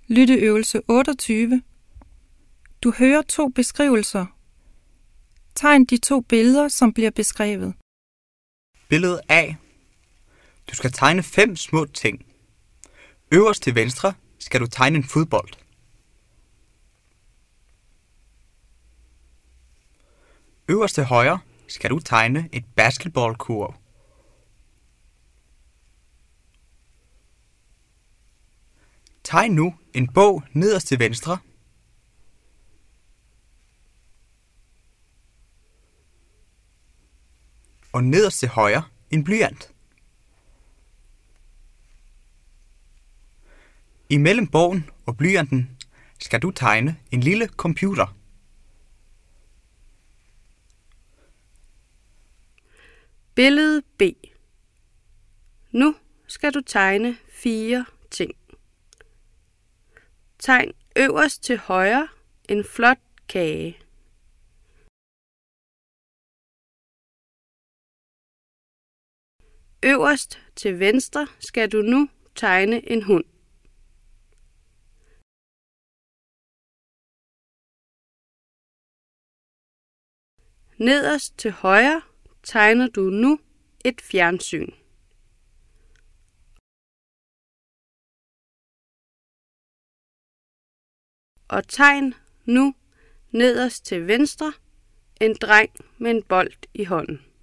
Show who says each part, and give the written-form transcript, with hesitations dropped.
Speaker 1: Lytteøvelse 28. Du hører 2 beskrivelser. Tegn de 2 billeder, som bliver beskrevet.
Speaker 2: Billede A. Du skal tegne 5 små ting. Øverst til venstre skal du tegne en fodbold. Øverst til højre skal du tegne et basketballkurv. Tegn nu en bog nederst til venstre. Og nederst til højre en blyant. Imellem bogen og blyanten skal du tegne en lille computer.
Speaker 3: Billede B. Nu skal du tegne 4 ting. Tegn øverst til højre en flot kage. Øverst til venstre skal du nu tegne en hund. Nederst til højre tegner du nu et fjernsyn. Og tegn nu nederst til venstre en dreng med en bold i hånden.